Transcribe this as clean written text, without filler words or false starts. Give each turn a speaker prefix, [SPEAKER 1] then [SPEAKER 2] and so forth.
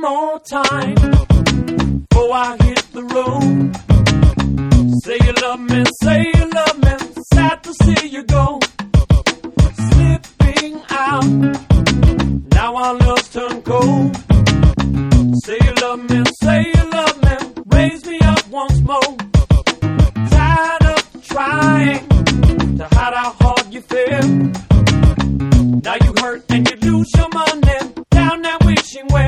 [SPEAKER 1] more time before I hit the road. Say you love me, say you love me. Sad to see you go, slipping out. Now our love's turned cold. Say you love me, say you love me. Raise me up once more. Tired of trying to hide how hard you feel. Now you hurt and you lose your money down that wishing well.